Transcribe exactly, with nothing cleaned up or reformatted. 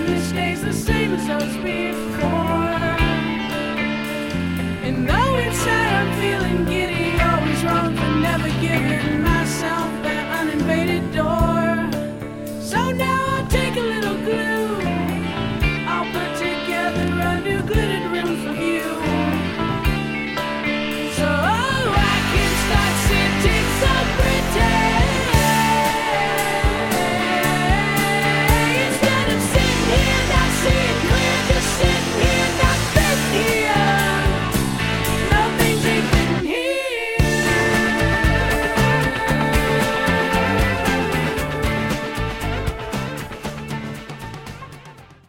nothing that stays the same as us before. And though inside I'm feeling giddy, always wrong for never giving myself that uninvaded door.